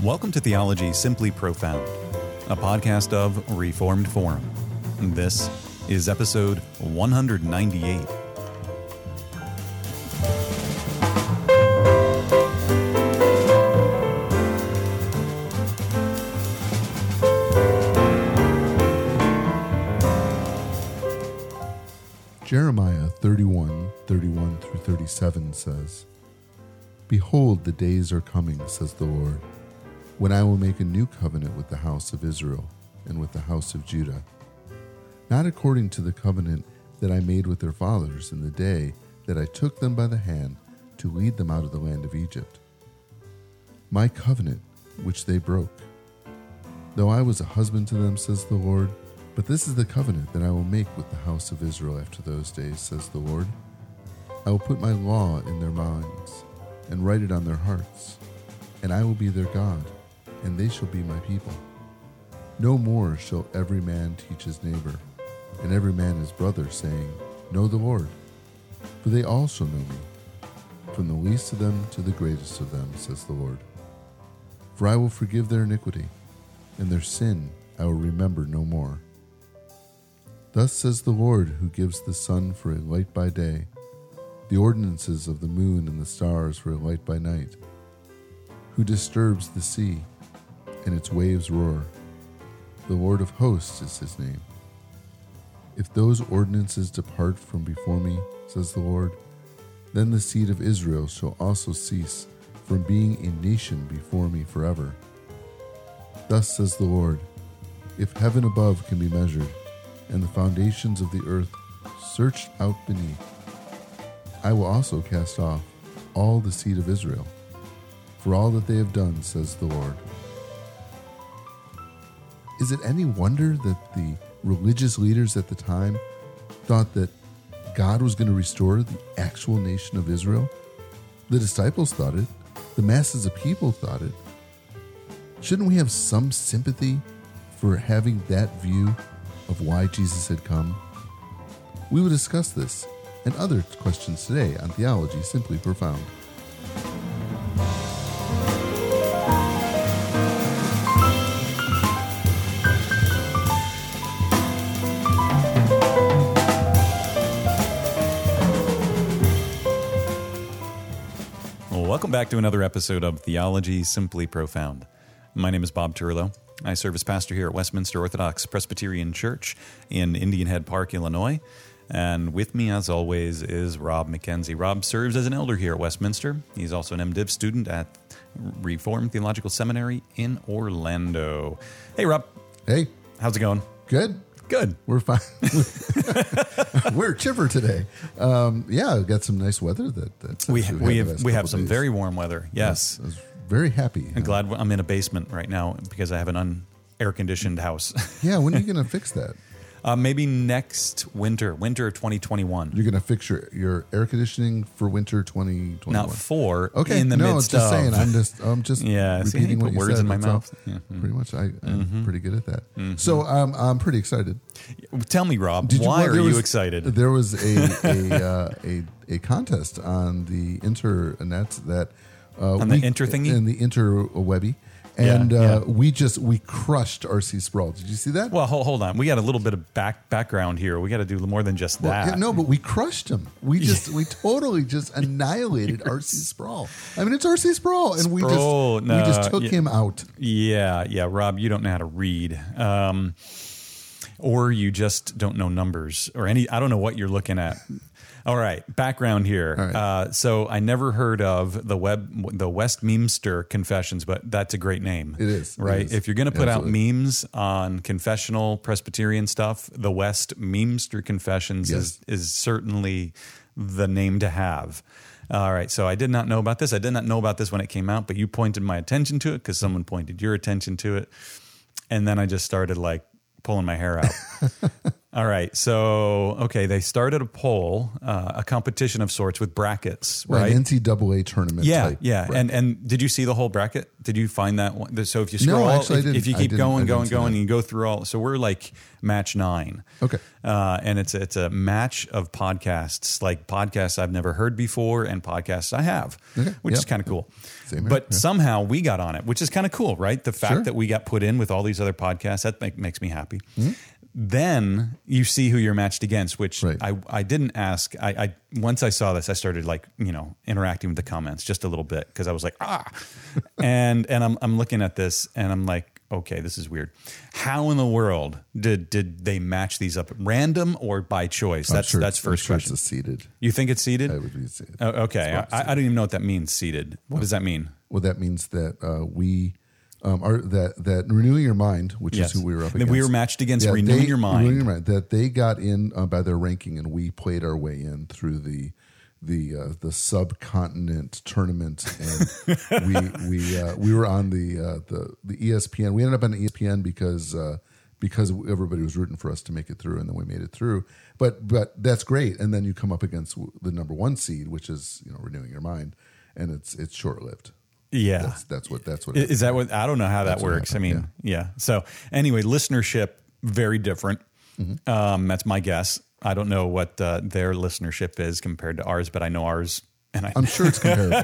Welcome to Theology Simply Profound, a podcast of Reformed Forum. This is episode 198. Jeremiah 31 through 37 says, "Behold, the days are coming, says the Lord, when I will make a new covenant with the house of Israel and with the house of Judah, not according to the covenant that I made with their fathers in the day that I took them by the hand to lead them out of the land of Egypt. My covenant, which they broke. Though I was a husband to them, says the Lord, but this is the covenant that I will make with the house of Israel after those days, says the Lord. I will put my law in their minds and write it on their hearts, and I will be their God, and they shall be my people. No more shall every man teach his neighbor, and every man his brother, saying, Know the Lord, for they all shall know me, from the least of them to the greatest of them, says the Lord. For I will forgive their iniquity, and their sin I will remember no more. Thus says the Lord, who gives the sun for a light by day, the ordinances of the moon and the stars for a light by night, who disturbs the sea, and its waves roar. The Lord of hosts is his name. If those ordinances depart from before me, says the Lord, then the seed of Israel shall also cease from being a nation before me forever. Thus says the Lord, if heaven above can be measured, and the foundations of the earth searched out beneath, I will also cast off all the seed of Israel, for all that they have done, says the Lord. Is it any wonder that the religious leaders at the time thought that God was going to restore the actual nation of Israel? The disciples thought it. The masses of people thought it. Shouldn't we have some sympathy for having that view of why Jesus had come? We will discuss this and other questions today on Theology Simply Profound. Welcome back to another episode of Theology Simply Profound. My name is Bob Turlo. I serve as pastor here at Westminster Orthodox Presbyterian Church in Indian Head Park, Illinois. And with me, as always, is Rob McKenzie. Rob serves as an elder here at Westminster. He's also an MDiv student at Reformed Theological Seminary in Orlando. Hey, Rob. Hey. How's it going? Good. Good. We're fine. We're chipper today. We've got some nice weather. We have some very warm weather. Yes. I was very happy. I'm glad I'm in a basement right now because I have an air conditioned house. Yeah, when are you going to fix that? Maybe next winter of 2021. You're going to fix your air conditioning for winter 2021. Not for okay. In the midst just of. saying. I'm just repeating what you words said. in my mouth. Yeah. Pretty much. I'm pretty good at that. Mm-hmm. So I'm pretty excited. Tell me, Rob, why are you excited? There was a contest on the internet that on the inter thingy in the interwebby. And we crushed R.C. Sproul. Did you see that? Well, hold on. We got a little bit of background here. We got to do more than just that. Yeah, no, but we crushed him. We totally just annihilated R.C. Sproul. I mean, it's R.C. Sproul, and we just took him out. Yeah, Rob, you don't know how to read, or you just don't know numbers, or I don't know what you're looking at. All right, background here. Right. So I never heard of the Westminster Confessions, but that's a great name. It is. Right? It is. If you're going to put out memes on confessional Presbyterian stuff, the Westminster Confessions is certainly the name to have. All right, so I did not know about this. I did not know about this when it came out, but you pointed my attention to it because someone pointed your attention to it. And then I just started pulling my hair out. All right. So, okay, they started a poll, a competition of sorts with brackets, right? An NCAA tournament type. Yeah. bracket. And did you see the whole bracket? Did you find that one? So if you scroll, actually, if you keep going, and that. you go through all, so we're like match 9. Okay. And it's a match of podcasts, like podcasts I've never heard before and podcasts I have, which is kind of cool. Same here. But somehow we got on it, which is kind of cool, right? The fact that we got put in with all these other podcasts, that makes me happy. Mm-hmm. Then you see who you're matched against, which I didn't ask. I once I saw this, I started interacting with the comments just a little bit because I was like, and I'm looking at this and I'm like, okay, this is weird. How in the world did they match these up at random or by choice? That's first question. It's seeded. You think it's seeded? I would be seeded. Oh, okay, I don't even know what that means. Seeded. What does that mean? Well, that means that we. That Renewing Your Mind, which is who we were up against. We were matched against Renewing Your Mind. That they got in by their ranking, and we played our way in through the subcontinent tournament, and we were on the ESPN. We ended up on ESPN because everybody was rooting for us to make it through, and then we made it through. But that's great, and then you come up against the number 1 seed, which is Renewing Your Mind, and it's short lived. Yeah, that's what is that what I don't know how that works. Happened, I mean, yeah. So anyway, listenership very different. Mm-hmm. That's my guess. I don't know what their listenership is compared to ours, but I know ours, and I'm sure it's comparable.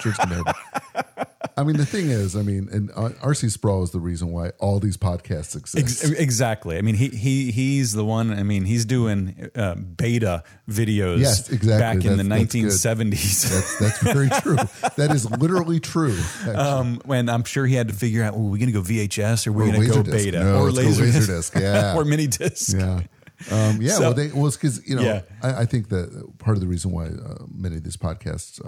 I mean, the thing is, and R.C. Sproul is the reason why all these podcasts exist. Exactly. I mean, he's the one. I mean, he's doing beta videos. Yes, exactly. Back in the 1970s. That's very true. That is literally true. When I'm sure he had to figure out, we're going to go VHS or we're going to go beta or Laserdisc, yeah, or mini disc. Yeah. It's because I think that part of the reason why many of these podcasts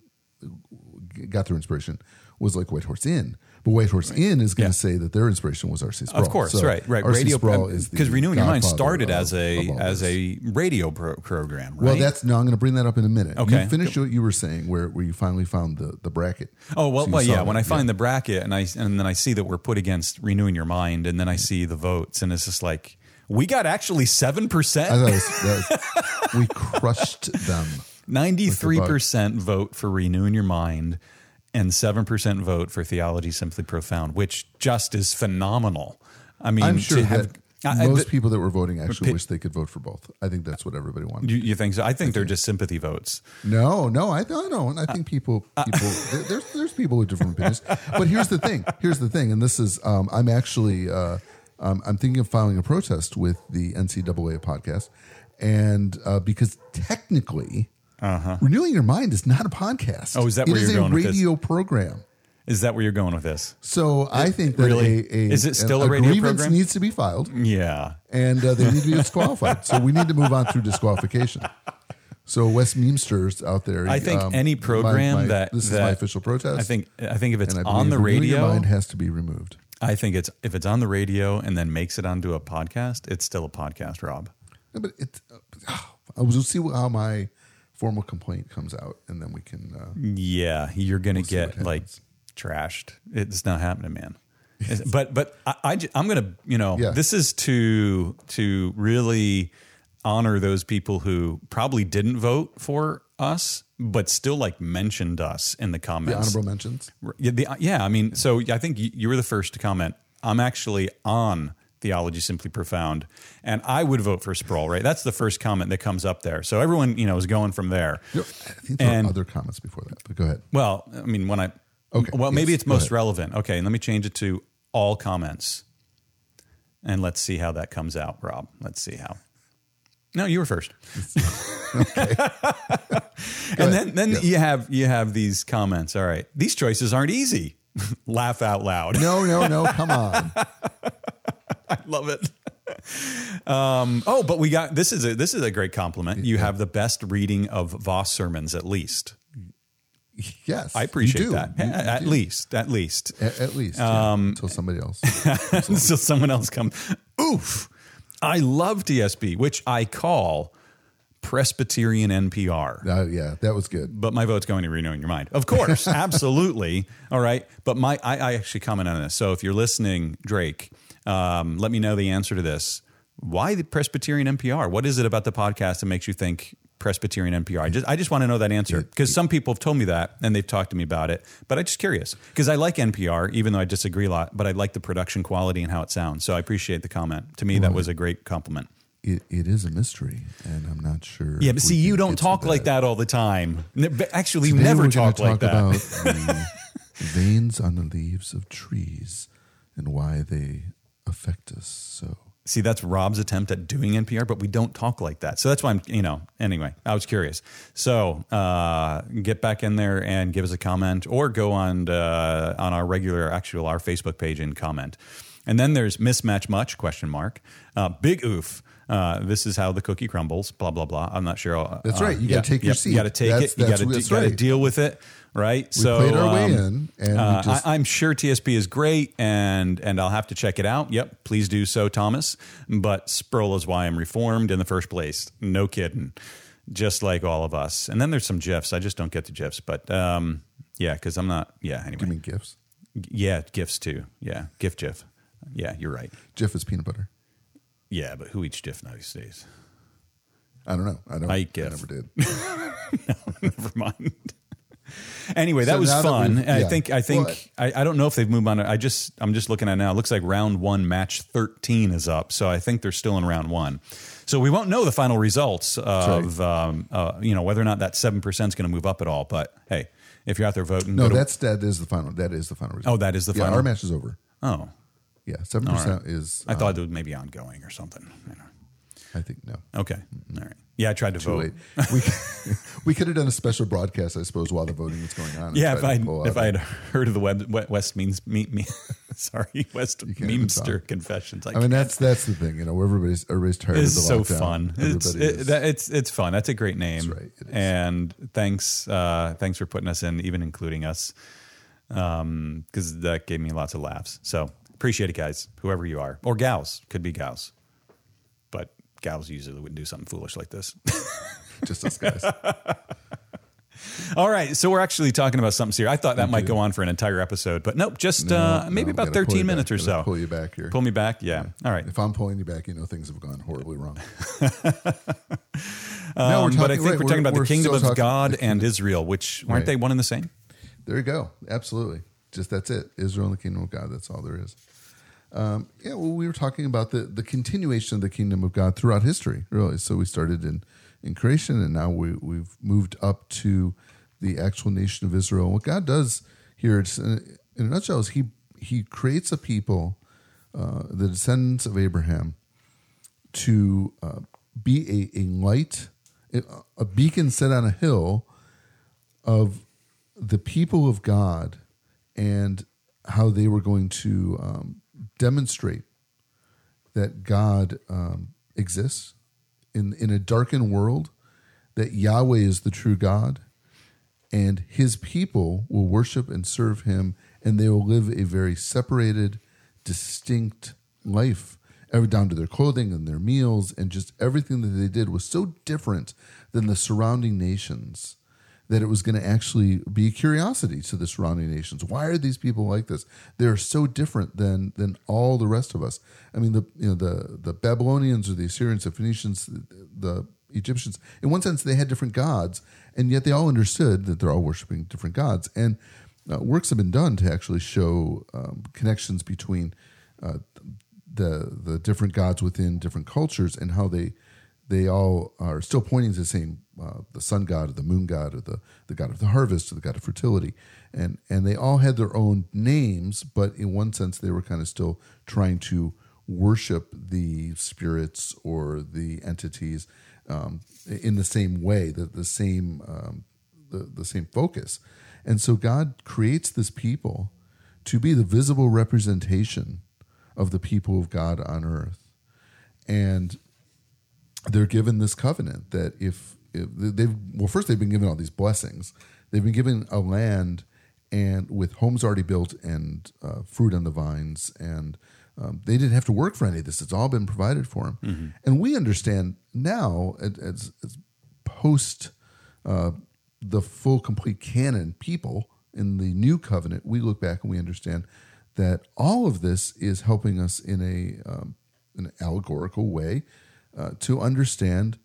got their inspiration was like White Horse Inn, but White Horse Inn is going to say that their inspiration was R.C. Sproul. Of course, so right. R.C. Sproul is because Renewing Your Mind started as a radio program. Right? Well, I'm going to bring that up in a minute. Okay, you finish what you were saying, where you finally found the bracket. Oh well, when I find the bracket and then I see that we're put against Renewing Your Mind, and then I see the votes, and it's just like, we got actually 7%. We crushed them. 93% vote for Renewing Your Mind and 7% vote for Theology Simply Profound, which just is phenomenal. I mean, I'm sure most people that were voting actually wish they could vote for both. I think that's what everybody wanted. You think so? I think they're just sympathy votes. No, I don't. I think people there's people with different opinions. But here's the thing, and this is I'm actually I'm thinking of filing a protest with the NCAA podcast, and because technically, Renewing Your Mind is not a podcast. Oh, is that where you're going with this? It is a radio program. Is that where you're going with this? So I think that is it still a radio grievance program? Needs to be filed. Yeah, and they need to be disqualified. So we need to move on through disqualification. So West Memesters out there, I think any program this is my official protest. I think if it's on the Renewing radio, Your Mind has to be removed. I think if it's on the radio and then makes it onto a podcast, it's still a podcast, Rob. Yeah, but we'll see how my formal complaint comes out, and then we can. You're going to get trashed. It's not happening, man. But I'm going to, this is to really honor those people who probably didn't vote for us, but still mentioned us in the comments. The honorable mentions. Yeah. I mean, so I think you were the first to comment. I'm actually on Theology Simply Profound, and I would vote for Sproul, right? That's the first comment that comes up there. So everyone, is going from there. I think there were other comments before that, but go ahead. Well, I mean, maybe it's most relevant. Okay. And let me change it to all comments, and let's see how that comes out, Rob. Let's see how. No, you were first. Okay. And then you have these comments. All right. These choices aren't easy. Laugh out loud. No. Come on. I love it. But we got this is a great compliment. You have the best reading of Voss sermons, at least. Yes, I appreciate that. At least. Until somebody else. Until someone else comes. Oof. I love TSP, which I call Presbyterian NPR. That was good. But my vote's going to Renewing Your Mind. Of course, absolutely. All right. But I actually comment on this. So if you're listening, Drake, let me know the answer to this. why the Presbyterian NPR? What is it about the podcast that makes you think Presbyterian NPR? I just want to know that answer, because some people have told me that and they've talked to me about it, but I'm just curious because I like NPR, even though I disagree a lot, but I like the production quality and how it sounds. So I appreciate the comment. To me, that was a great compliment. It is a mystery, and I'm not sure. Yeah, but see, you don't talk like that all the time. Actually, you Today never we're gonna talk like that. about the veins on the leaves of trees and why they affect us so. See, that's Rob's attempt at doing NPR, but we don't talk like that. So that's why anyway, I was curious. So get back in there and give us a comment, or go on our our Facebook page and comment. And then there's Mismatch Much, ? Big oof. This is how the cookie crumbles, blah, blah, blah. I'm not sure. That's right. You got to take your seat. You got to take it. You got to deal with it. Right. We played our way in, and I'm sure TSP is great, and I'll have to check it out. Yep, please do so, Thomas. But Sproul is why I'm reformed in the first place. No kidding. Just like all of us. And then there's some GIFs. I just don't get the GIFs, but because I'm not. Yeah. Anyway. You mean GIFs? Yeah, GIFs too. Yeah, GIF. Yeah, you're right. GIF is peanut butter. Yeah, but who eats GIF nowadays? I don't know. I eat GIF. I never did. No, never mind. Anyway, that was fun. I think I don't know if they've moved on. I'm just looking at it now. It looks like round 1, match 13 is up. So I think they're still in round 1. So we won't know the final results of whether or not that 7% is going to move up at all. But hey, if you're out there voting, no, that is the final. That is the final result. Oh, that is the final. Our match is over. Oh, yeah, 7% is. I thought it was maybe ongoing or something. I think no. Okay, all right. Yeah, I tried to vote. We could have done a special broadcast, I suppose, while the voting was going on. Yeah, if I had heard of the Westminster Confessions. I mean, that's the thing, where everybody's tired of the lockdown. It's so fun. It's fun. That's a great name. That's right. It is. And thanks for putting us in, even including us, because that gave me lots of laughs. So appreciate it, guys, whoever you are, or gals. Could be gals, but gals usually wouldn't do something foolish like this. Just us guys. All right, so we're actually talking about something serious. I thought that might go on for an entire episode, but nope, just maybe about 13 minutes or so. Pull you back here. Pull me back, yeah. All right. If I'm pulling you back, things have gone horribly wrong. But I think we're talking about the kingdom of God and Israel, which aren't they one and the same? There you go. Absolutely. Just that's it. Israel and the kingdom of God. That's all there is. We were talking about the continuation of the kingdom of God throughout history, really. So we started in creation, and now we've moved up to the actual nation of Israel. And what God does here, in a nutshell, is He creates a people, the descendants of Abraham, to be a light, a beacon set on a hill of the people of God, and how they were going to demonstrate that God exists in a darkened world, that Yahweh is the true God, and His people will worship and serve Him, and they will live a very separated, distinct life, ever down to their clothing and their meals, and just everything that they did was so different than the surrounding nations that it was going to actually be a curiosity to the surrounding nations. Why are these people like this? They're so different than all the rest of us. I mean, the Babylonians or the Assyrians, the Phoenicians, the Egyptians, in one sense, they had different gods, and yet they all understood that they're all worshiping different gods. And works have been done to actually show connections between the different gods within different cultures, and how they all are still pointing to the same, the sun god or the moon god or the god of the harvest or the god of fertility. And they all had their own names, but in one sense they were kind of still trying to worship the spirits or the entities in the same way, the same focus. And so God creates this people to be the visible representation of the people of God on earth. And they're given this covenant that if first they've been given all these blessings. They've been given a land and with homes already built and fruit on the vines, and they didn't have to work for any of this. It's all been provided for them. Mm-hmm. And we understand now, as post the full, complete canon people in the new covenant, we look back and we understand that all of this is helping us in an allegorical way to understand,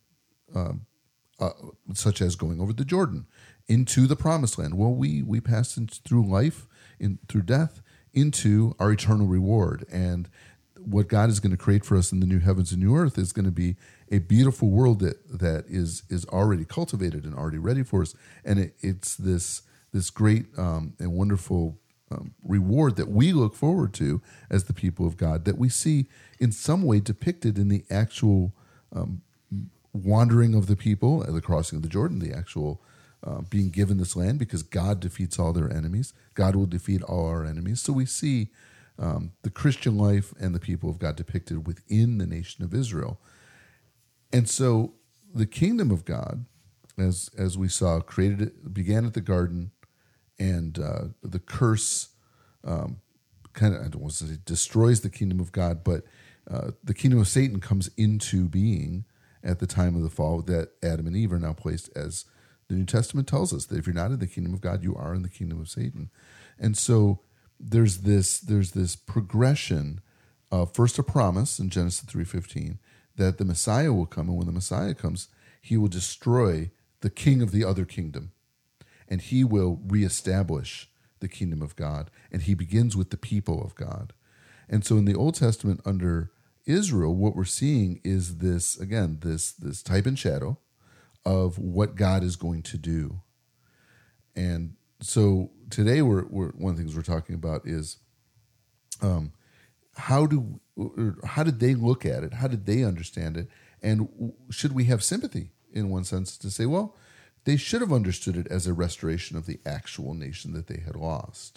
such as going over the Jordan into the promised land. Well, we pass through life, through death, into our eternal reward. And what God is going to create for us in the new heavens and new earth is going to be a beautiful world that is already cultivated and already ready for us. And it's this great and wonderful reward that we look forward to as the people of God, that we see in some way depicted in the actual wandering of the people, the crossing of the Jordan, the actual being given this land, because God defeats all their enemies. God will defeat all our enemies. So we see the Christian life and the people of God depicted within the nation of Israel. And so the kingdom of God, as we saw, began at the garden, and the curse kind of, I don't want to say destroys the kingdom of God, but the kingdom of Satan comes into being at the time of the fall, that Adam and Eve are now placed, as the New Testament tells us, that if you're not in the kingdom of God, you are in the kingdom of Satan. And so there's this progression of first a promise in Genesis 3:15 that the Messiah will come, and when the Messiah comes, he will destroy the king of the other kingdom, and he will reestablish the kingdom of God, and he begins with the people of God. And so in the Old Testament under Israel, what we're seeing is this type and shadow of what God is going to do. And so today we're one of the things we're talking about is how did they look at it? How did they understand it? And should we have sympathy in one sense to say, well, they should have understood it as a restoration of the actual nation that they had lost?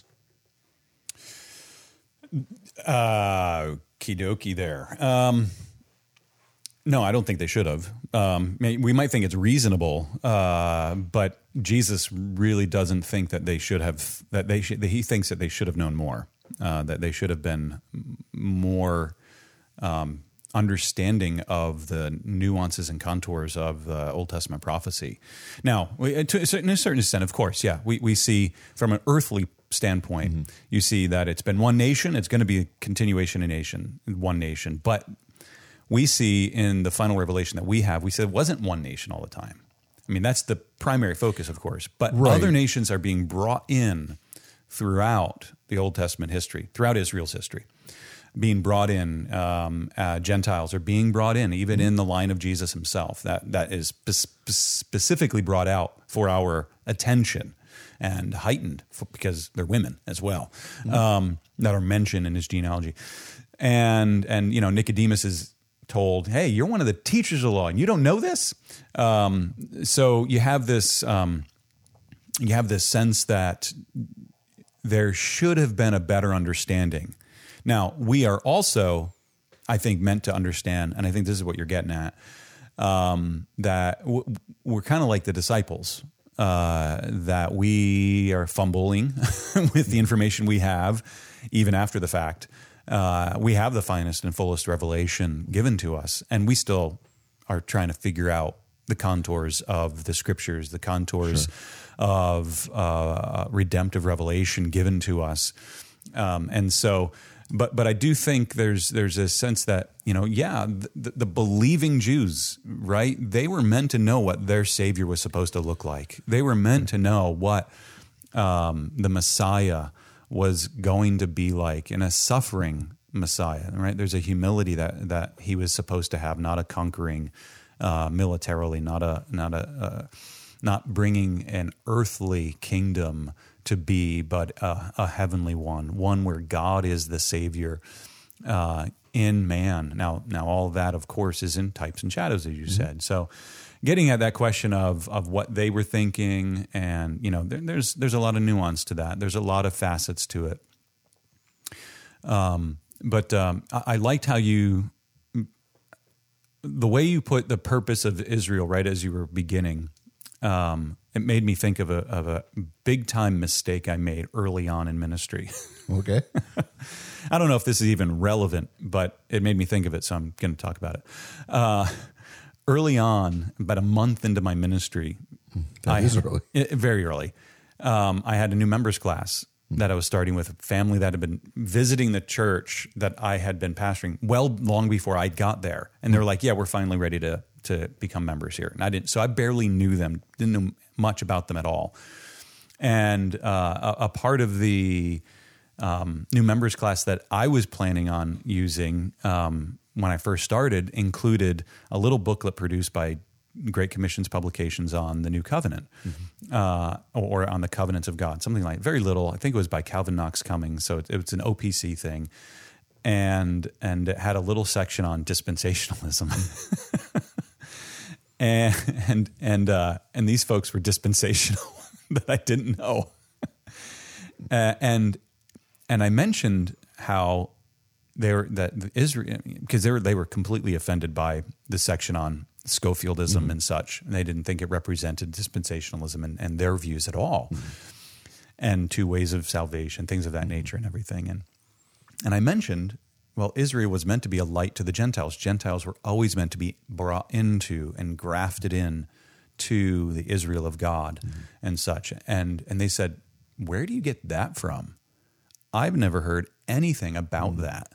Kidoki there. No, I don't think they should have. We might think it's reasonable, but Jesus really doesn't think that they should have. He thinks that they should have known more. That they should have been more understanding of the nuances and contours of the Old Testament prophecy. Now, to a certain extent, of course, yeah, we see from an earthly standpoint, you see that it's been one nation. It's going to be a continuation of one nation, but we see in the final revelation that we said it wasn't one nation all the time. I mean, that's the primary focus, of course, but other nations are being brought in throughout the Old Testament history, throughout Israel's history, being brought in. Gentiles are being brought in, even in the line of Jesus himself. That is specifically brought out for our attention and heightened because they're women as well, that are mentioned in his genealogy. And Nicodemus is told, hey, you're one of the teachers of the law and you don't know this? So you have this sense that there should have been a better understanding. Now, we are also, I think, meant to understand, and I think this is what you're getting at, that we're kind of like the disciples, that we are fumbling with the information we have, even after the fact. We have the finest and fullest revelation given to us, and we still are trying to figure out the contours of the scriptures, the contours of redemptive revelation given to us. And so, but I do think there's a sense that, the believing Jews, right? They were meant to know what their Savior was supposed to look like. They were meant to know what the Messiah was going to be like, in a suffering Messiah, right? There's a humility that he was supposed to have, not a conquering militarily, not bringing an earthly kingdom to be, but a heavenly one where God is the Savior in man. Now all of that, of course, is in types and shadows, as you said. So getting at that question of what they were thinking, and there's a lot of nuance to that. There's a lot of facets to it. But I liked how the way you put the purpose of Israel right as you were beginning. It made me think of a big time mistake I made early on in ministry. Okay. I don't know if this is even relevant, but it made me think of it, so I'm going to talk about it. Early on, about a month into my ministry, That is early. Very early, I had a new members class, that I was starting with, a family that had been visiting the church that I had been pastoring long before I got there. And they were like, yeah, we're finally ready to become members here. And so I barely knew them, didn't know much about them at all. And a part of the new members class that I was planning on using when I first started included a little booklet produced by Great Commission's publications on the New Covenant, or on the covenants of God, something like very little. I think it was by Calvin Knox Cummings, so it's an OPC thing, and it had a little section on dispensationalism, and these folks were dispensational that I didn't know, and I mentioned how Israel, because they were completely offended by the section on Schofieldism and such. And they didn't think it represented dispensationalism and their views at all, and two ways of salvation, things of that nature and everything. And I mentioned, well, Israel was meant to be a light to the Gentiles. Gentiles were always meant to be brought into and grafted in to the Israel of God and such. And they said, where do you get that from? I've never heard anything about that.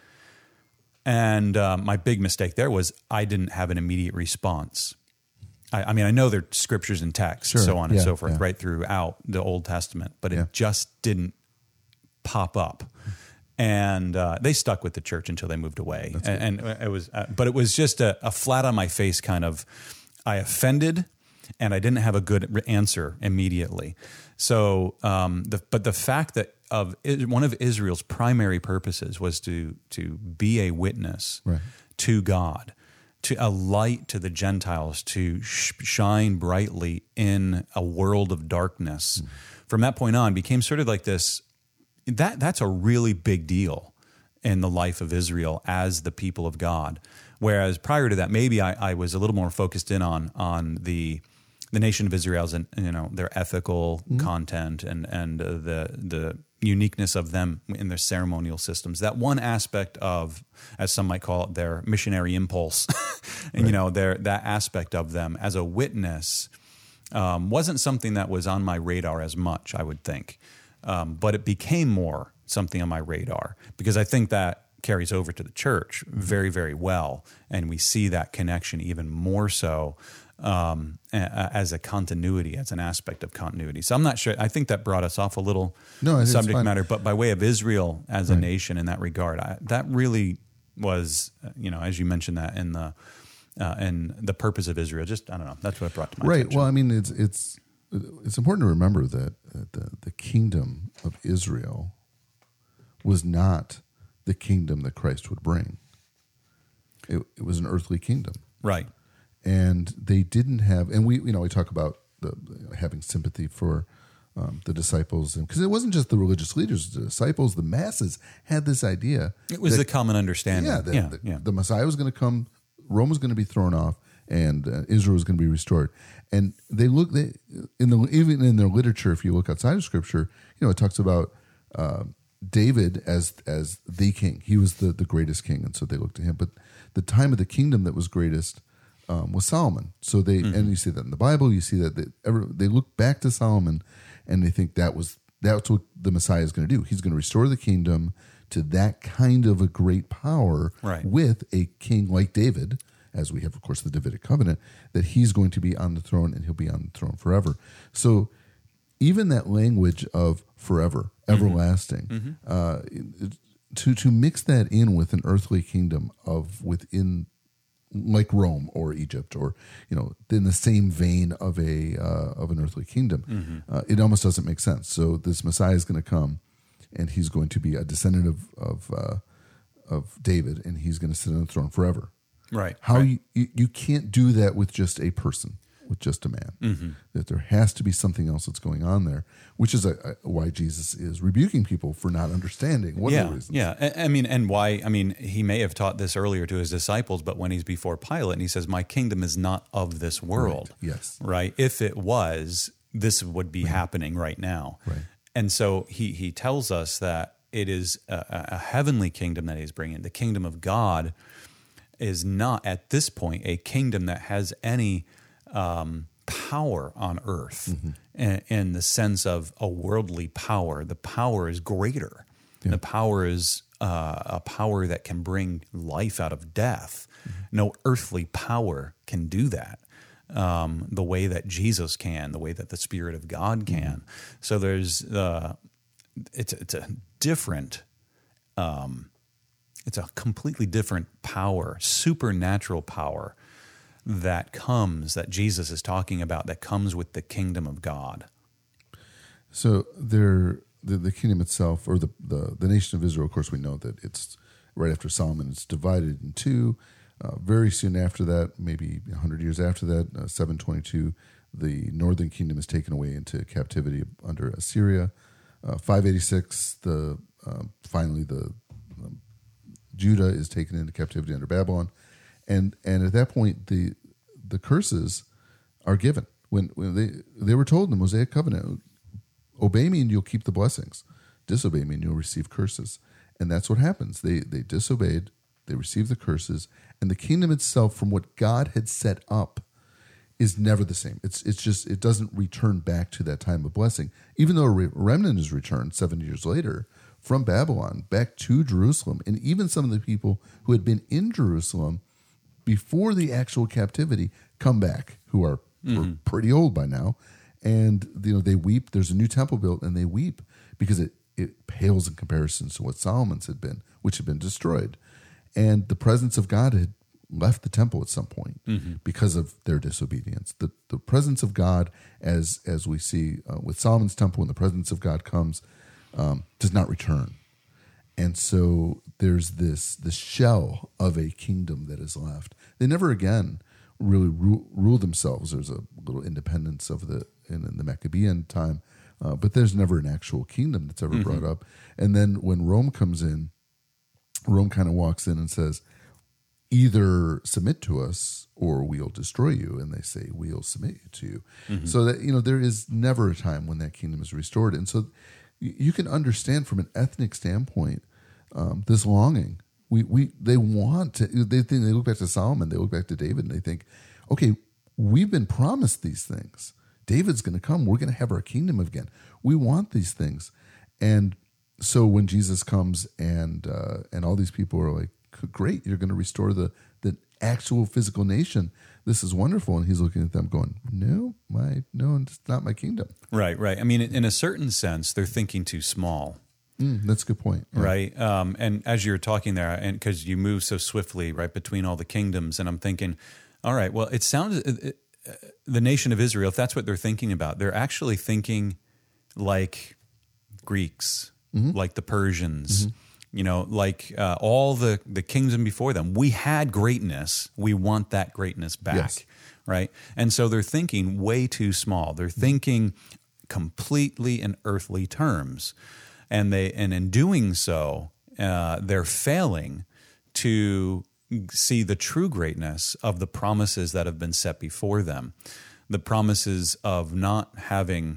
And my big mistake there was I didn't have an immediate response. I mean, I know there are scriptures and texts, so on and so forth, right throughout the Old Testament, but it just didn't pop up. And they stuck with the church until they moved away. And it was, but it was just a flat on my face kind of. I offended, and I didn't have a good answer immediately. So, but the fact that one of Israel's primary purposes was to be a witness to God, to a light to the Gentiles, to shine brightly in a world of darkness. From that point on, became sort of like this. That's a really big deal in the life of Israel as the people of God. Whereas prior to that, maybe I was a little more focused in on the nation of Israel's and their ethical content and the uniqueness of them in their ceremonial systems. That one aspect of, as some might call it, their missionary impulse, and that aspect of them as a witness wasn't something that was on my radar as much, I would think, but it became more something on my radar because I think that carries over to the church very, very well, and we see that connection even more so. As a continuity, as an aspect of continuity. So I'm not sure. I think that brought us off a little subject matter, but by way of Israel as a nation in that regard, that really was, as you mentioned that in the purpose of Israel. Just, I don't know. That's what brought to my attention. Well, I mean, it's important to remember that the kingdom of Israel was not the kingdom that Christ would bring. It was an earthly kingdom. Right. And they didn't have, and we talk about having sympathy for the disciples, and because it wasn't just the religious leaders, the disciples, the masses had this idea. It was the common understanding. The Messiah was going to come, Rome was going to be thrown off, and Israel was going to be restored. And even in their literature, if you look outside of Scripture, it talks about David as the king. He was the greatest king, and so they looked to him. But the time of the kingdom that was greatest was Solomon. So and you see that in the Bible. You see that they look back to Solomon, and they think that's what the Messiah is going to do. He's going to restore the kingdom to that kind of a great power, with a king like David, as we have, of course, the Davidic covenant, that he's going to be on the throne, and he'll be on the throne forever. So even that language of forever, everlasting, to mix that in with an earthly kingdom within, like Rome or Egypt, or in the same vein of an earthly kingdom, it almost doesn't make sense. So this Messiah is going to come, and he's going to be a descendant of David, and he's going to sit on the throne forever. Right. You can't do that with just a person, with just a man. That there has to be something else that's going on there, which is why Jesus is rebuking people for not understanding. One of the reasons. Yeah. I mean, and why? I mean, he may have taught this earlier to his disciples, but when he's before Pilate and he says, "My kingdom is not of this world." Right. Yes. Right. If it was, this would be happening right now. Right. And so he tells us that it is a heavenly kingdom that he's bringing. The kingdom of God is not, at this point, a kingdom that has any power on earth in the sense of a worldly power. The power is greater. The power is a power that can bring life out of death. No earthly power can do that the way that Jesus can, the way that the Spirit of God can. So there's it's a different, it's a completely different power, supernatural power that Jesus is talking about, that comes with the kingdom of God. So the kingdom itself, or the nation of Israel, of course, we know that it's right after Solomon. It's divided in two. Very soon after that, maybe 100 years after that, 722, the northern kingdom is taken away into captivity under Assyria. 586, finally Judah is taken into captivity under Babylon, and at that point the curses are given when they were told in the Mosaic covenant, obey me and you'll keep the blessings, disobey me and you'll receive curses. And that's what happens. They disobeyed, they received the curses, and the kingdom itself, from what God had set up, is never the same. It's just, it doesn't return back to that time of blessing. Even though a remnant is returned 70 years later from Babylon back to Jerusalem, and even some of the people who had been in Jerusalem before the actual captivity come back, who are pretty old by now. And they weep. There's a new temple built, and they weep because it pales in comparison to what Solomon's had been, which had been destroyed. And the presence of God had left the temple at some point because of their disobedience. The presence of God, as we see with Solomon's temple, when the presence of God comes, does not return. And so there's this shell of a kingdom that is left. They never again really rule themselves. There's a little independence in the Maccabean time, but there's never an actual kingdom that's ever brought up. And then when Rome comes in, Rome kind of walks in and says, either submit to us or we'll destroy you. And they say, we'll submit to you. So that, there is never a time when that kingdom is restored. And so you can understand from an ethnic standpoint, this longing. They want to, they look back to Solomon, they look back to David, and they think, okay, we've been promised these things. David's going to come. We're going to have our kingdom again. We want these things. And so when Jesus comes and all these people are like, great, you're going to restore the actual physical nation. This is wonderful. And he's looking at them going, no, it's not my kingdom. Right. I mean, in a certain sense, they're thinking too small. That's a good point. Yeah. Right. And as you're talking there, and because you move so swiftly, right, between all the kingdoms, and I'm thinking, all right, well, it sounds, the nation of Israel, if that's what they're thinking about, they're actually thinking like Greeks, like the Persians, like all the kingdom before them. We had greatness. We want that greatness back. Yes. Right. And so they're thinking way too small. They're thinking completely in earthly terms. And in doing so, they're failing to see the true greatness of the promises that have been set before them, the promises of not having,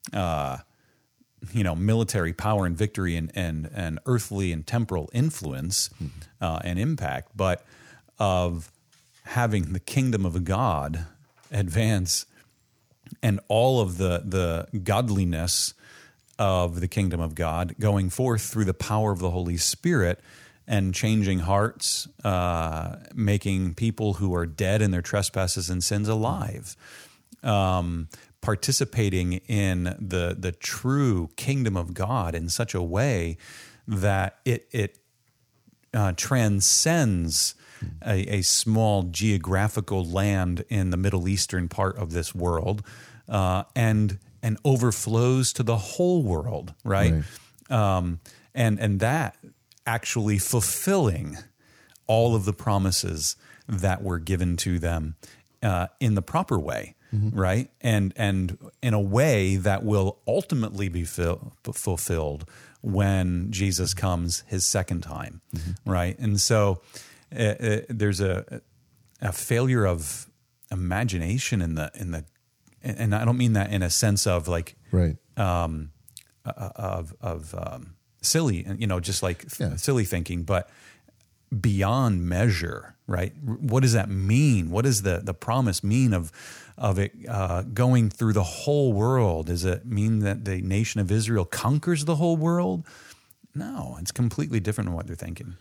military power and victory and earthly and temporal influence and impact, but of having the kingdom of God advance and all of the godliness of the kingdom of God going forth through the power of the Holy Spirit and changing hearts, making people who are dead in their trespasses and sins alive, participating in the true kingdom of God in such a way that it transcends a small geographical land in the Middle Eastern part of this world, and overflows to the whole world, right? And that actually fulfilling all of the promises that were given to them in the proper way, right? And in a way that will ultimately be fulfilled when Jesus comes his second time, right? And so there's a failure of imagination in the and I don't mean that in a sense of like silly, just like silly thinking, but beyond measure, right? What does that mean? What does the promise mean of it going through the whole world? Does it mean that the nation of Israel conquers the whole world? No, it's completely different than what they're thinking.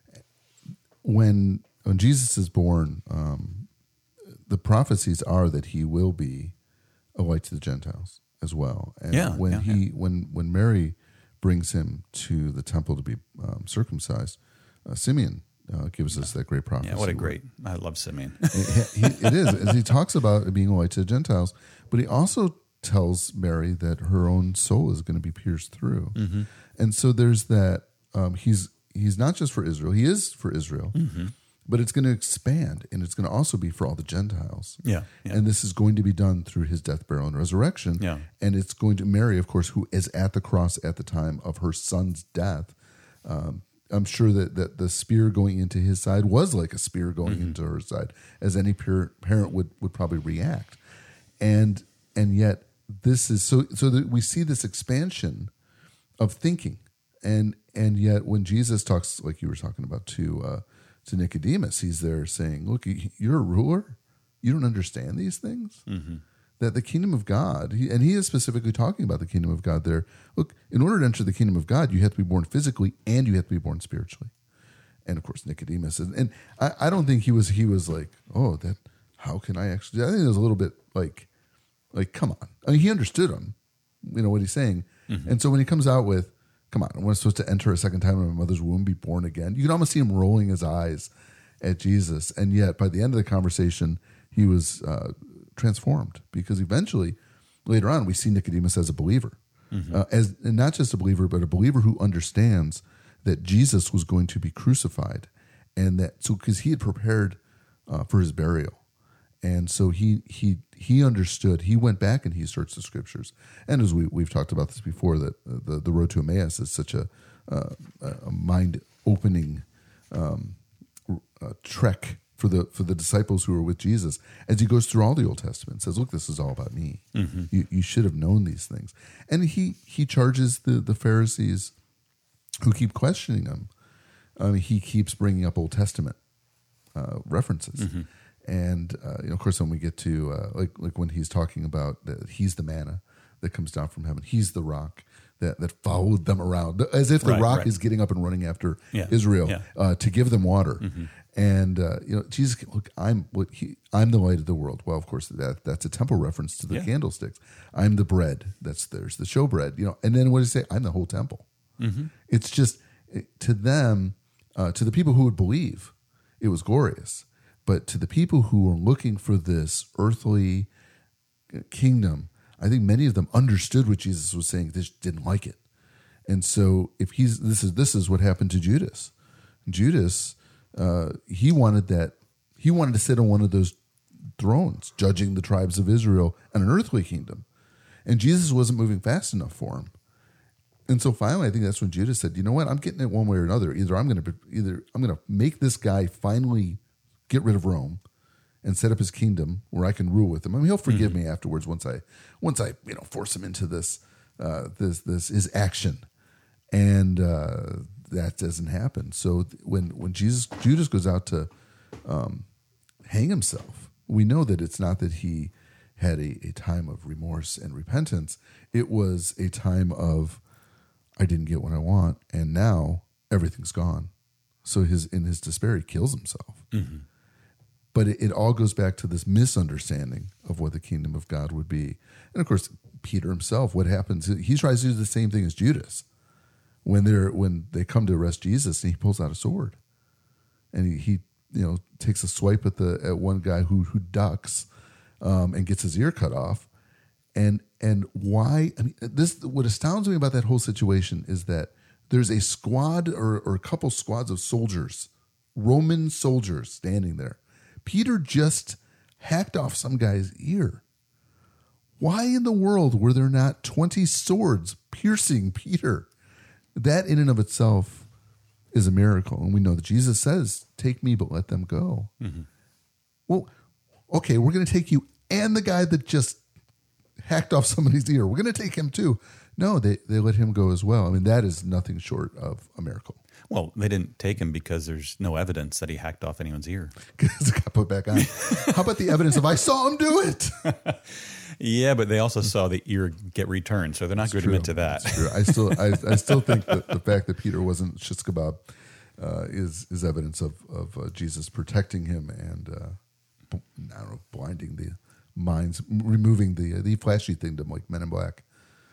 When Jesus is born, the prophecies are that he will be a light to the Gentiles as well. And when Mary brings him to the temple to be circumcised, Simeon gives us that great prophecy. Yeah, I love Simeon. It is, as he talks about being a light to the Gentiles, but he also tells Mary that her own soul is going to be pierced through. Mm-hmm. And so there's that, he's not just for Israel, he is for Israel, mm-hmm. but it's going to expand, and it's going to also be for all the Gentiles. Yeah. And this is going to be done through his death, burial, and resurrection. Yeah. And it's going to, Mary, of course, who is at the cross at the time of her son's death, I'm sure that the spear going into his side was like a spear going mm-hmm. into her side, as any parent would probably react. And yet this is so that we see this expansion of thinking. And yet when Jesus talks, like you were talking about to Nicodemus, he's there saying, look, you're a ruler. You don't understand these things. Mm-hmm. That the kingdom of God, he is specifically talking about the kingdom of God there. Look, in order to enter the kingdom of God, you have to be born physically and you have to be born spiritually. And of course, Nicodemus, and I don't think he was like, oh, that, how can I actually, I think it was a little bit like, come on. I mean, he understood him, what he's saying. Mm-hmm. And so when he comes out with, come on, I'm supposed to enter a second time in my mother's womb, be born again. You can almost see him rolling his eyes at Jesus. And yet by the end of the conversation, he was transformed, because eventually later on we see Nicodemus as a believer, mm-hmm. And not just a believer, but a believer who understands that Jesus was going to be crucified, and because he had prepared for his burial. And so he understood. He went back and he searched the scriptures. And as we've talked about this before, that the road to Emmaus is such a mind-opening trek for the disciples who were with Jesus, as he goes through all the Old Testament, says, look, this is all about me. Mm-hmm. You should have known these things. And he charges the Pharisees who keep questioning him. He keeps bringing up Old Testament references. Mm-hmm. And, of course, when we get to, like when he's talking about that he's the manna that comes down from heaven, he's the rock that followed them around, as if the rock is getting up and running after Israel to give them water. Mm-hmm. And, Jesus, look, I'm the light of the world. Well, of course, that's a temple reference to the candlesticks. I'm the bread. There's the showbread, and then what does he say? I'm the whole temple. Mm-hmm. It's just, to them, to the people who would believe, it was glorious. But to the people who were looking for this earthly kingdom, I think many of them understood what Jesus was saying. They just didn't like it. And so this is what happened to Judas. Judas, he wanted to sit on one of those thrones, judging the tribes of Israel and an earthly kingdom. And Jesus wasn't moving fast enough for him. And so finally, I think that's when Judas said, you know what, I'm getting it one way or another. Either I'm going to make this guy finally get rid of Rome and set up his kingdom where I can rule with him. I mean, he'll forgive mm-hmm. me afterwards once I force him into this his action. And that doesn't happen. So when Judas goes out to hang himself, we know that it's not that he had a time of remorse and repentance. It was a time of, I didn't get what I want, and now everything's gone. So in his despair, he kills himself. Mm-hmm. But it all goes back to this misunderstanding of what the kingdom of God would be. And of course, Peter himself, what happens? He tries to do the same thing as Judas. When they come to arrest Jesus, and he pulls out a sword, and he takes a swipe at one guy who ducks, and gets his ear cut off. And why? I mean, what astounds me about that whole situation is that there's a squad or a couple squads of soldiers, Roman soldiers, standing there. Peter just hacked off some guy's ear. Why in the world were there not 20 swords piercing Peter? That in and of itself is a miracle. And we know that Jesus says, take me, but let them go. Mm-hmm. Well, okay, we're going to take you and the guy that just hacked off somebody's ear. We're going to take him too. No, they let him go as well. I mean, that is nothing short of a miracle. Well, they didn't take him because there's no evidence that he hacked off anyone's ear. Because it got put back on. How about the evidence of I saw him do it? Yeah, but they also saw the ear get returned, so they're not going to admit to that. That's true. I still think that the fact that Peter wasn't shish kebab is evidence of Jesus protecting him and I don't know, blinding the minds, removing the flashy thing to like Men in Black.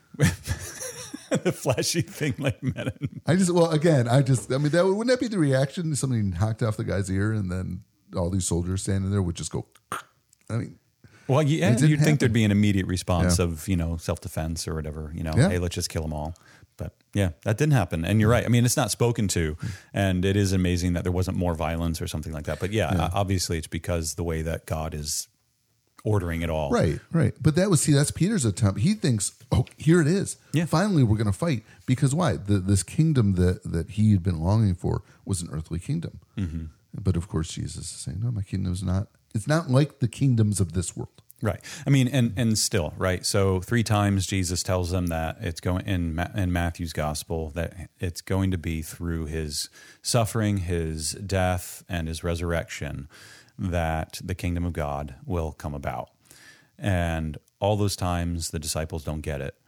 The flashy thing like Men in I mean, wouldn't that be the reaction? Somebody knocked off the guy's ear, and then all these soldiers standing there would just go. I mean, well, yeah, you'd think there'd be an immediate response Yeah. of self-defense or whatever. Yeah. Hey, let's just kill them all. But yeah, that didn't happen. And you're right. I mean, it's not spoken to, and it is amazing that there wasn't more violence or something like that. But yeah. Obviously, it's because the way that God is ordering it all. Right. But that's Peter's attempt. He thinks, oh, here it is. Yeah. Finally, we're going to fight. Because why? This kingdom that he had been longing for was an earthly kingdom. Mm-hmm. But of course, Jesus is saying, no, my kingdom is not. It's not like the kingdoms of this world. Right. I mean, and still, right? So 3 times Jesus tells them that it's going in Matthew's gospel that it's going to be through his suffering, his death, and his resurrection that the kingdom of God will come about. And all those times the disciples don't get it.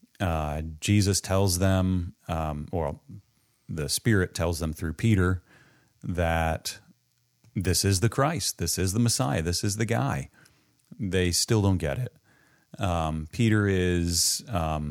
Jesus tells them, or the Spirit tells them through Peter that this is the Christ, this is the Messiah, this is the guy. They still don't get it. Peter is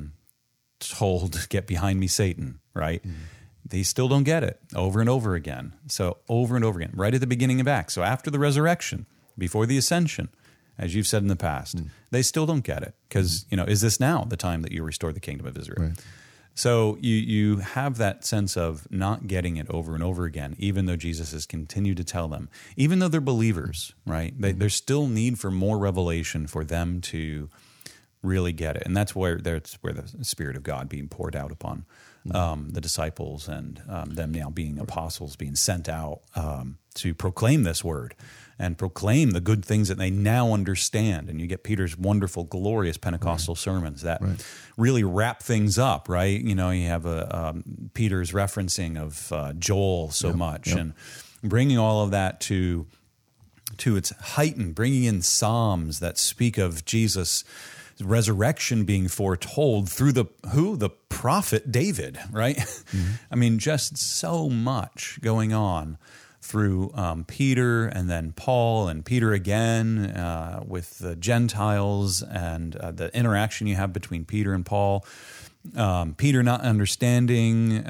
told, "Get behind me, Satan," right? Mm-hmm. They still don't get it over and over again. So over and over again, right at the beginning of Acts. So after the resurrection, before the ascension, as you've said in the past, they still don't get it because, is this now the time that you restore the kingdom of Israel? Right. So you have that sense of not getting it over and over again, even though Jesus has continued to tell them, even though they're believers, right? There's still need for more revelation for them to really get it. And that's where the Spirit of God being poured out upon the disciples and them now being apostles, being sent out to proclaim this word and proclaim the good things that they now understand. And you get Peter's wonderful, glorious Pentecostal sermons that really wrap things up, right? You have Peter's referencing of Joel so much and bringing all of that to its heightened, bringing in Psalms that speak of Jesus' resurrection being foretold through the prophet David, right? Mm-hmm. I mean, just so much going on through Peter and then Paul and Peter again with the Gentiles and the interaction you have between Peter and Paul. Peter not understanding,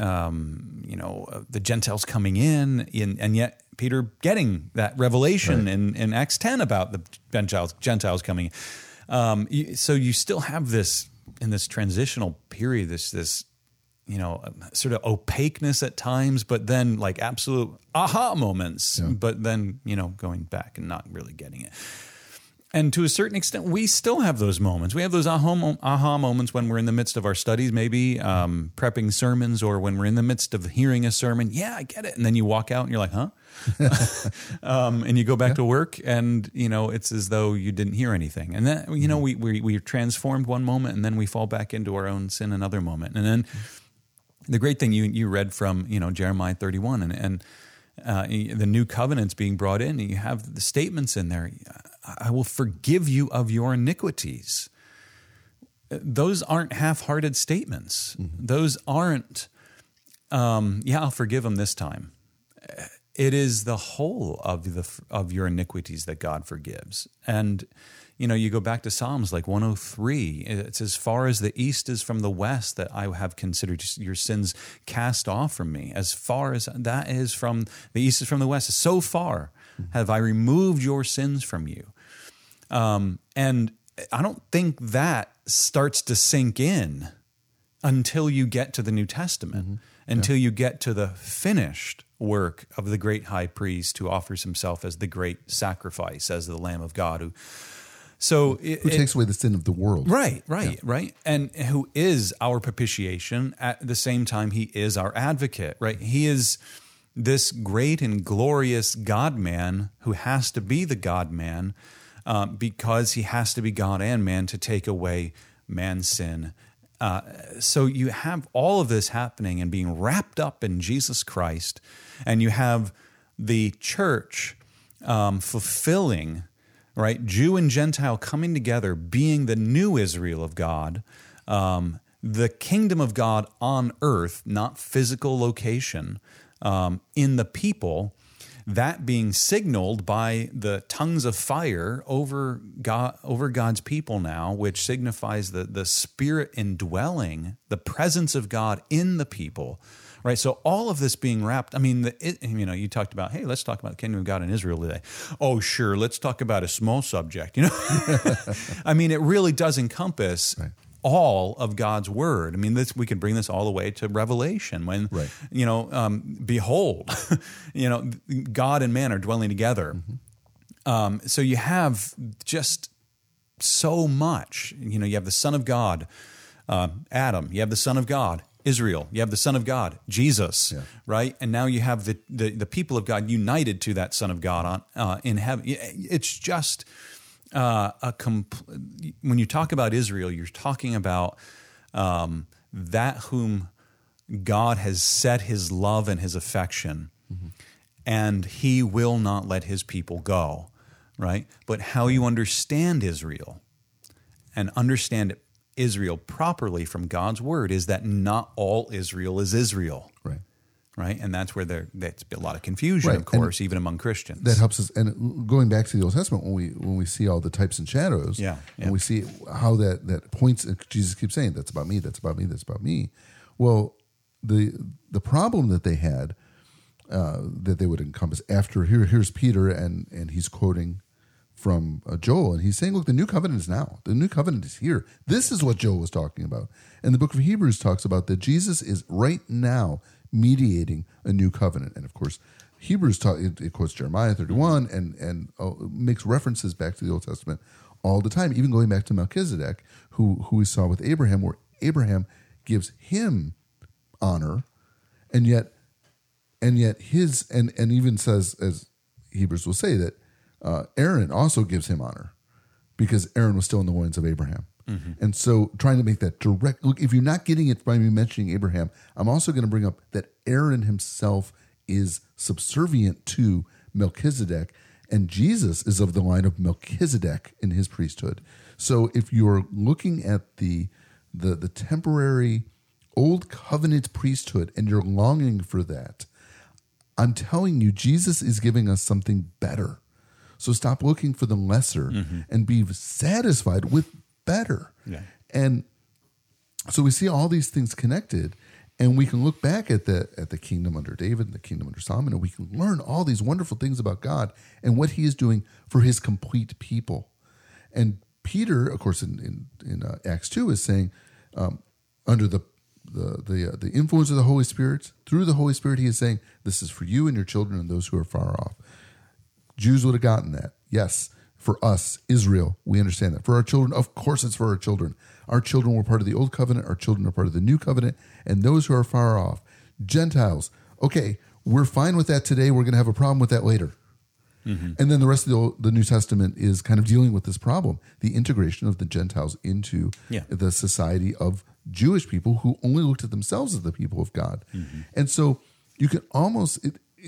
the Gentiles coming in, and yet Peter getting that revelation in Acts 10 about the Gentiles coming in. So you still have this in this transitional period, this sort of opaqueness at times, but then like absolute aha moments, but then, going back and not really getting it. And to a certain extent, we still have those moments. We have those aha moments when we're in the midst of our studies, maybe prepping sermons, or when we're in the midst of hearing a sermon. Yeah, I get it. And then you walk out and you're like, huh? And you go back to work and, it's as though you didn't hear anything. And then, we're transformed one moment and then we fall back into our own sin another moment. And then the great thing you read from, Jeremiah 31 and the new covenants being brought in, and you have the statements in there. I will forgive you of your iniquities. Those aren't half-hearted statements. Mm-hmm. Those aren't, I'll forgive them this time. It is the whole of your iniquities that God forgives. And, you go back to Psalms like 103. It's as far as the east is from the west that I have considered your sins cast off from me. As far as that is from the east is from the west, so far have I removed your sins from you. And I don't think that starts to sink in until you get to the New Testament, until you get to the finished work of the great high priest who offers himself as the great sacrifice, as the Lamb of God who takes away the sin of the world. Right. And who is our propitiation. At the same time, he is our advocate, right? He is this great and glorious God-man who has to be the God-man because he has to be God and man to take away man's sin so you have all of this happening and being wrapped up in Jesus Christ, and you have the church fulfilling, right, Jew and Gentile coming together, being the new Israel of God, the kingdom of God on earth, not physical location, in the people, that being signaled by the tongues of fire over God's people now, which signifies the Spirit indwelling, the presence of God in the people, right? So all of this being wrapped, I mean, you talked about, hey, let's talk about the kingdom of God in Israel today. Oh, sure, let's talk about a small subject, I mean, it really does encompass all of God's word. I mean, we could bring this all the way to Revelation when, behold, God and man are dwelling together. So you have just so much. You have the Son of God, Adam. You have the Son of God, Israel. You have the Son of God, Jesus, right? And now you have the people of God united to that Son of God in heaven. It's just... when you talk about Israel, you're talking about that whom God has set his love and his affection, and he will not let his people go, right? But how you understand Israel and understand Israel properly from God's word is that not all Israel is Israel. Right, and that's where that's a lot of confusion, of course, even among Christians. That helps us. And going back to the Old Testament, when we see all the types and shadows, and we see how that points. Jesus keeps saying, "That's about me. That's about me. That's about me." Well, the problem that they had that they would encompass after here's Peter, and he's quoting from Joel, and he's saying, "Look, the new covenant is now. The new covenant is here. This is what Joel was talking about." And the book of Hebrews talks about that Jesus is right now mediating a new covenant. And of course, Hebrews it quotes Jeremiah 31 and makes references back to the Old Testament all the time, even going back to Melchizedek, who we saw with Abraham, where Abraham gives him honor, and yet his and even says, as Hebrews will say, that Aaron also gives him honor because Aaron was still in the loins of Abraham. And so trying to make that direct, look, if you're not getting it by me mentioning Abraham, I'm also going to bring up that Aaron himself is subservient to Melchizedek, and Jesus is of the line of Melchizedek in his priesthood. So if you're looking at the temporary old covenant priesthood and you're longing for that, I'm telling you, Jesus is giving us something better. So stop looking for the lesser and be satisfied with better. And so we see all these things connected, and we can look back at the kingdom under David and the kingdom under Solomon, and we can learn all these wonderful things about God and what he is doing for his complete people. And Peter, of course, in Acts 2 is saying, under the influence of the Holy Spirit, through the Holy Spirit, he is saying, this is for you and your children and those who are far off. Jews would have gotten that. Yes. For us, Israel, we understand that. For our children, of course it's for our children. Our children were part of the old covenant. Our children are part of the new covenant. And those who are far off, Gentiles, okay, we're fine with that today. We're going to have a problem with that later. And then the rest of the New Testament is kind of dealing with this problem, the integration of the Gentiles into the society of Jewish people who only looked at themselves as the people of God. And so you can almost,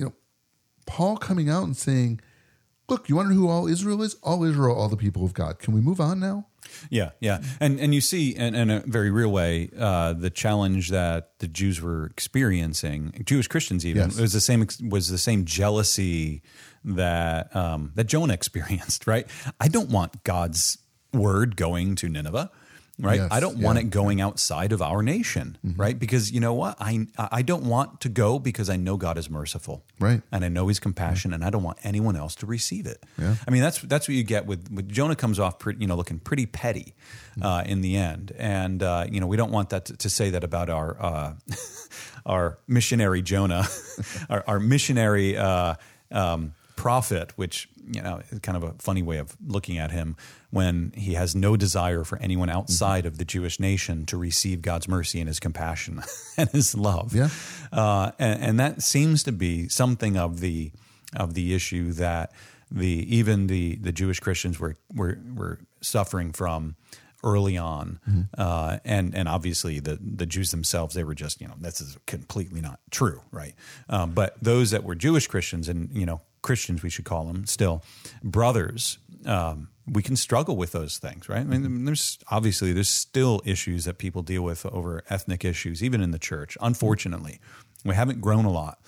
Paul coming out and saying, look, you want to know who all Israel is? All Israel, all the people of God. Can we move on now? Yeah. And you see, in a very real way, the challenge that the Jews were experiencing, Jewish Christians even, was the same jealousy that Jonah experienced, right? I don't want God's word going to Nineveh. Right, I don't want it going outside of our nation, right? Because you know what, I don't want to go because I know God is merciful, right? And I know He's compassionate, and I don't want anyone else to receive it. I mean, that's what you get with Jonah. Comes off, looking pretty petty in the end, and we don't want that to say that about our missionary Jonah, our missionary prophet, which is kind of a funny way of looking at him, when he has no desire for anyone outside of the Jewish nation to receive God's mercy and his compassion and his love. And that seems to be something of the issue that even the Jewish Christians were suffering from early on. And obviously the Jews themselves, they were just, this is completely not true, right? But those that were Jewish Christians and, Christians, we should call them still, brothers, we can struggle with those things, right? I mean, there's still issues that people deal with over ethnic issues, even in the church. Unfortunately, we haven't grown a lot.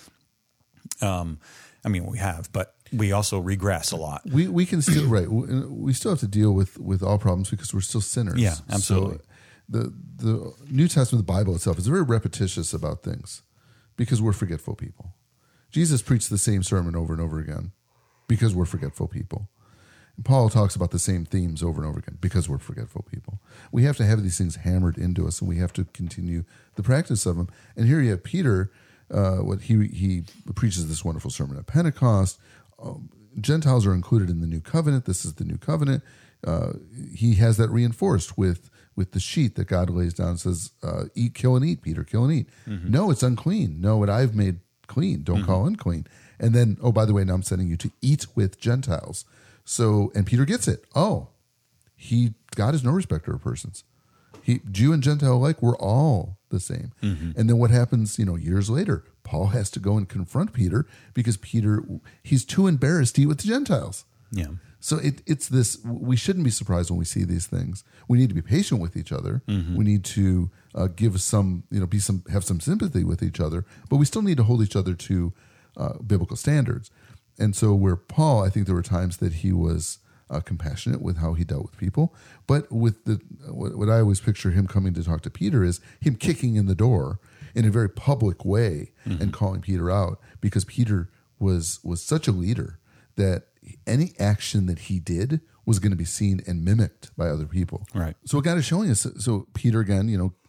We have, but we also regress a lot. We can still, right. We still have to deal with all problems because we're still sinners. Yeah, absolutely. So the New Testament, the Bible itself, is very repetitious about things because we're forgetful people. Jesus preached the same sermon over and over again because we're forgetful people. And Paul talks about the same themes over and over again because we're forgetful people. We have to have these things hammered into us, and we have to continue the practice of them. And here you have Peter, what he preaches this wonderful sermon at Pentecost. Gentiles are included in the new covenant. This is the new covenant. He has that reinforced with the sheet that God lays down and says, eat, kill, and eat, Peter, kill and eat. Mm-hmm. No, it's unclean. No, what I've made clean. Don't call unclean. And then, by the way, now I'm sending you to eat with Gentiles. So, and Peter gets it. God is no respecter of persons. Jew and Gentile alike, we're all the same. Mm-hmm. And then what happens, years later, Paul has to go and confront Peter because he's too embarrassed to eat with the Gentiles. Yeah. So it's this, we shouldn't be surprised when we see these things. We need to be patient with each other. Mm-hmm. We need to give some, have some sympathy with each other, but we still need to hold each other to biblical standards. And so where Paul, I think there were times that he was compassionate with how he dealt with people, but with what I always picture him coming to talk to Peter is him kicking in the door in a very public way and calling Peter out because Peter was such a leader that any action that he did was going to be seen and mimicked by other people. Right. So what God is showing us, so Peter again,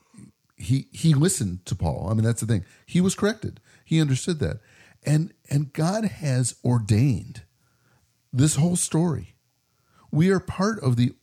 he listened to Paul. I mean, that's the thing. He was corrected. He understood that. And God has ordained this whole story. We are part of the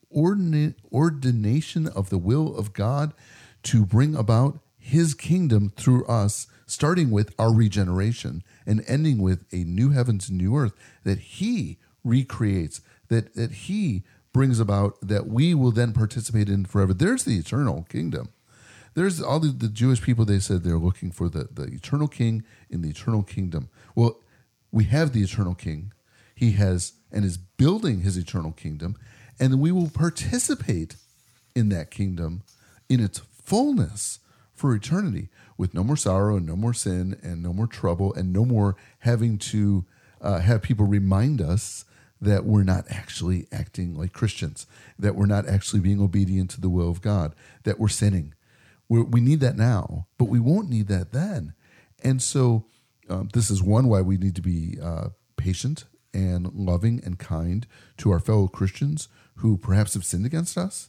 ordination of the will of God to bring about his kingdom through us, starting with our regeneration and ending with a new heavens and new earth that he recreates, that he brings about, that we will then participate in forever. There's the eternal kingdom. There's all the Jewish people, they said they're looking for the eternal king in the eternal kingdom. Well, we have the eternal king. He has and is building his eternal kingdom, and we will participate in that kingdom in its fullness for eternity, with no more sorrow and no more sin and no more trouble and no more having to have people remind us that we're not actually acting like Christians, that we're not actually being obedient to the will of God, that we're sinning. We need that now, but we won't need that then. And so this is why we need to be patient and loving and kind to our fellow Christians who perhaps have sinned against us.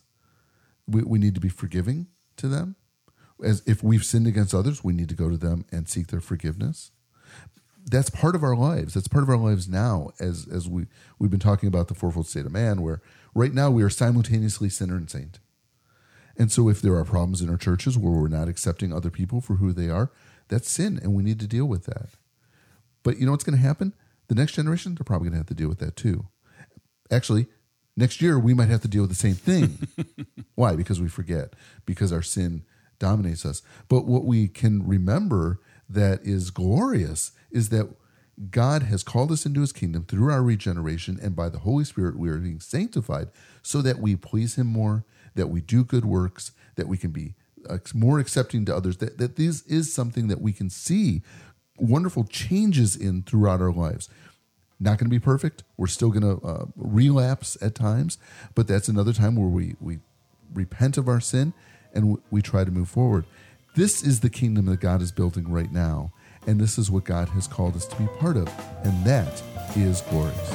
We need to be forgiving to them. As if we've sinned against others, we need to go to them and seek their forgiveness. That's part of our lives. That's part of our lives now, as we've been talking about the fourfold state of man, where right now we are simultaneously sinner and saint. And so if there are problems in our churches where we're not accepting other people for who they are, that's sin, and we need to deal with that. But you know what's going to happen? The next generation, they're probably going to have to deal with that too. Actually, next year, we might have to deal with the same thing. Why? Because we forget, because our sin dominates us. But what we can remember that is glorious is that God has called us into his kingdom through our regeneration, and by the Holy Spirit, we are being sanctified so that we please him more, that we do good works, that we can be more accepting to others, that this is something that we can see wonderful changes in throughout our lives. Not going to be perfect. We're still going to relapse at times, but that's another time where we repent of our sin and we try to move forward. This is the kingdom that God is building right now, and this is what God has called us to be part of, and that is glorious.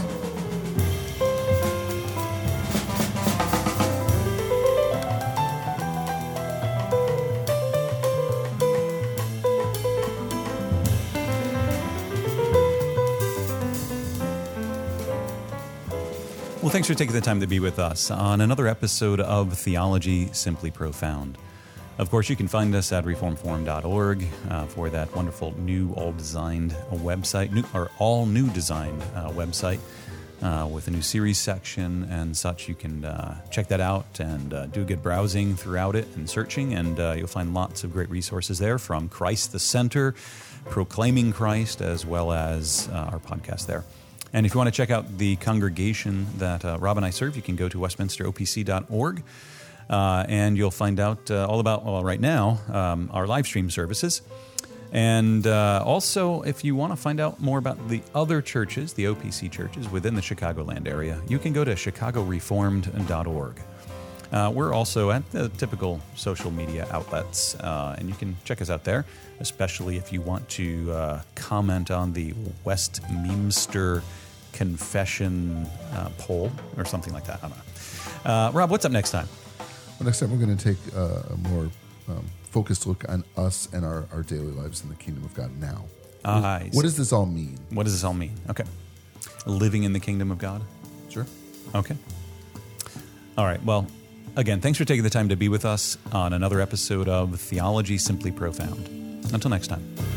Well, thanks for taking the time to be with us on another episode of Theology Simply Profound. Of course, you can find us at reformforum.org for that wonderful new, all-new designed website. with a new series section and such. You can check that out and do a good browsing throughout it and searching, and you'll find lots of great resources there from Christ the Center, Proclaiming Christ, as well as our podcast there. And if you want to check out the congregation that Rob and I serve, you can go to westminsteropc.org, and you'll find out all about, well, right now, our live stream services. And also, if you want to find out more about the other churches, the OPC churches within the Chicagoland area, you can go to chicagoreformed.org. We're also at the typical social media outlets, and you can check us out there, especially if you want to comment on the Westminster Confession poll or something like that. I don't know. Rob, what's up next time? Well, next time we're going to take a more focused look on us and our daily lives in the kingdom of God now. What does this all mean? What does this all mean? Okay. Living in the kingdom of God? Sure. Okay. All right. Well, again, thanks for taking the time to be with us on another episode of Theology Simply Profound. Until next time.